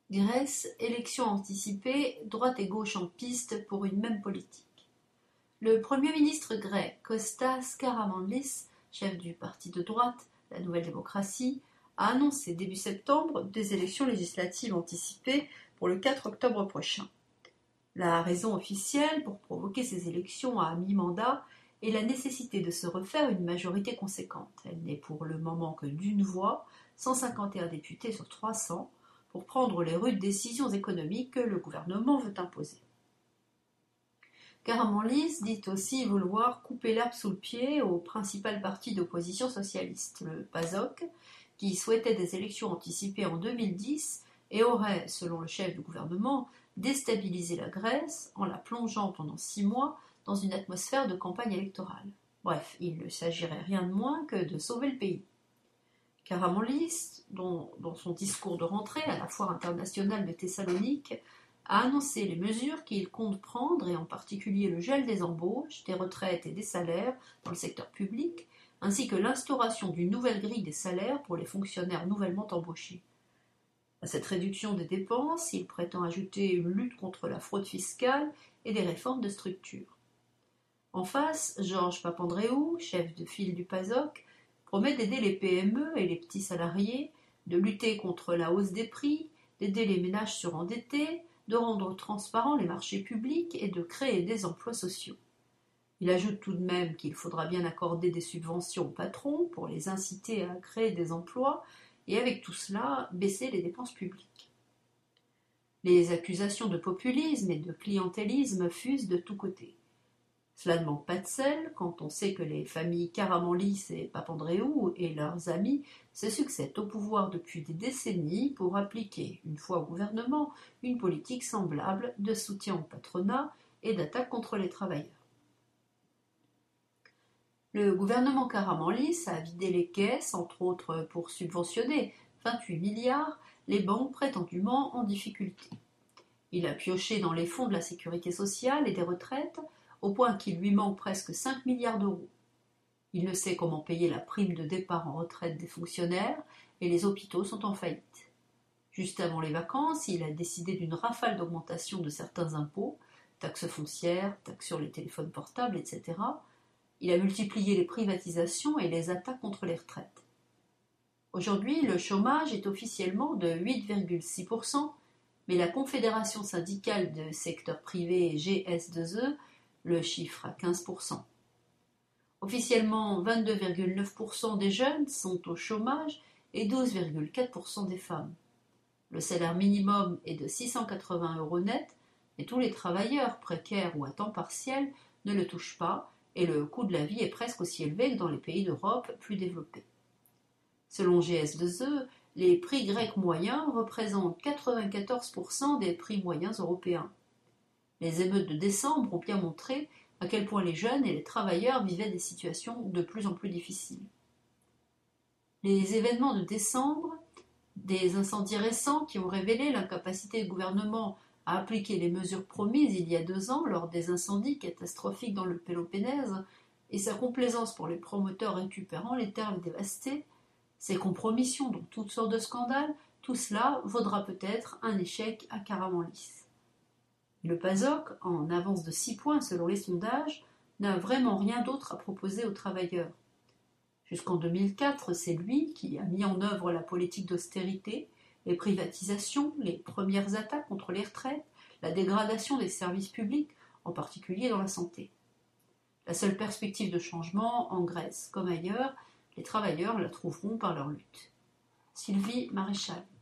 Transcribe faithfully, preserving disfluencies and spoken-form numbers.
Grèce, élections anticipées, droite et gauche en piste pour une même politique. Le Premier ministre grec Kostas Karamanlis, chef du parti de droite, la Nouvelle Démocratie, a annoncé début septembre des élections législatives anticipées pour le quatre octobre prochain. La raison officielle pour provoquer ces élections à mi-mandat est la nécessité de se refaire une majorité conséquente. Elle n'est pour le moment que d'une voix, cent cinquante et un députés sur trois cents, pour prendre les rudes décisions économiques que le gouvernement veut imposer. Karamanlis dit aussi vouloir couper l'herbe sous le pied au principal parti d'opposition socialiste, le PASOK, qui souhaitait des élections anticipées en deux mille dix et aurait, selon le chef du gouvernement, déstabilisé la Grèce en la plongeant pendant six mois dans une atmosphère de campagne électorale. Bref, il ne s'agirait rien de moins que de sauver le pays. Karamanlis, dont, dans son discours de rentrée à la foire internationale de Thessalonique, a annoncé les mesures qu'il compte prendre, et en particulier le gel des embauches, des retraites et des salaires dans le secteur public, ainsi que l'instauration d'une nouvelle grille des salaires pour les fonctionnaires nouvellement embauchés. À cette réduction des dépenses, il prétend ajouter une lutte contre la fraude fiscale et des réformes de structure. En face, Georges Papandréou, chef de file du PASOK, promet d'aider les P M E et les petits salariés, de lutter contre la hausse des prix, d'aider les ménages surendettés, de rendre transparents les marchés publics et de créer des emplois sociaux. Il ajoute tout de même qu'il faudra bien accorder des subventions aux patrons pour les inciter à créer des emplois et avec tout cela, baisser les dépenses publiques. Les accusations de populisme et de clientélisme fusent de tous côtés. Cela ne manque pas de sel quand on sait que les familles Karamanlis et Papandréou et leurs amis se succèdent au pouvoir depuis des décennies pour appliquer, une fois au gouvernement, une politique semblable de soutien au patronat et d'attaque contre les travailleurs. Le gouvernement Karamanlis a vidé les caisses, entre autres pour subventionner vingt-huit milliards, les banques prétendument en difficulté. Il a pioché dans les fonds de la sécurité sociale et des retraites, au point qu'il lui manque presque cinq milliards d'euros. Il ne sait comment payer la prime de départ en retraite des fonctionnaires et les hôpitaux sont en faillite. Juste avant les vacances, il a décidé d'une rafale d'augmentation de certains impôts, taxes foncières, taxes sur les téléphones portables, et cetera. Il a multiplié les privatisations et les attaques contre les retraites. Aujourd'hui, le chômage est officiellement de huit virgule six pour cent, mais la Confédération syndicale de secteur privé G S deux E le chiffre à quinze pour cent. Officiellement, vingt-deux virgule neuf pour cent des jeunes sont au chômage et douze virgule quatre pour cent des femmes. Le salaire minimum est de six cent quatre-vingts euros net, mais tous les travailleurs précaires ou à temps partiel ne le touchent pas et le coût de la vie est presque aussi élevé que dans les pays d'Europe plus développés. Selon G S deux E, les prix grecs moyens représentent quatre-vingt-quatorze pour cent des prix moyens européens. Les émeutes de décembre ont bien montré à quel point les jeunes et les travailleurs vivaient des situations de plus en plus difficiles. Les événements de décembre, des incendies récents qui ont révélé l'incapacité du gouvernement à appliquer les mesures promises il y a deux ans lors des incendies catastrophiques dans le Péloponnèse et sa complaisance pour les promoteurs récupérant les terres dévastées, ces compromissions dont toutes sortes de scandales, tout cela vaudra peut-être un échec à Karamanlis. Le PASOK, en avance de six points selon les sondages, n'a vraiment rien d'autre à proposer aux travailleurs. Jusqu'en deux mille quatre, c'est lui qui a mis en œuvre la politique d'austérité, les privatisations, les premières attaques contre les retraites, la dégradation des services publics, en particulier dans la santé. La seule perspective de changement, en Grèce comme ailleurs, les travailleurs la trouveront par leur lutte. Sylvie Maréchal.